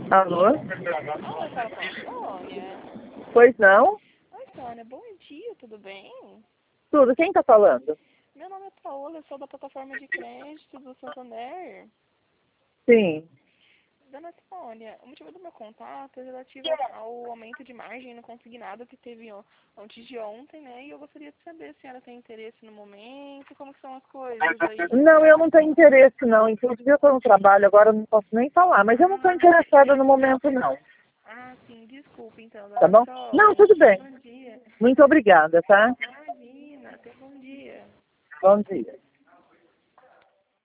Alô? Olá, fala com a Sônia. Pois não? Oi, Sônia, bom dia, tudo bem? Tudo, quem tá falando? Meu nome é Paola, eu sou da plataforma de crédito do Santander. Sim. Dona Sônia, o motivo do meu contato é relativo ao aumento de margem no consignado que teve antes de ontem, né? E eu gostaria de saber se a senhora tem interesse no momento, como que são as coisas aí. Não, eu não tenho interesse não. Inclusive eu tô no trabalho agora, eu não posso nem falar, mas eu não tô interessada no momento não. Ah, sim, desculpa então, Tá dona bom? Não, Sônia. tudo bem. Bom dia. Muito obrigada, tá? Imagina, até bom dia. Bom dia.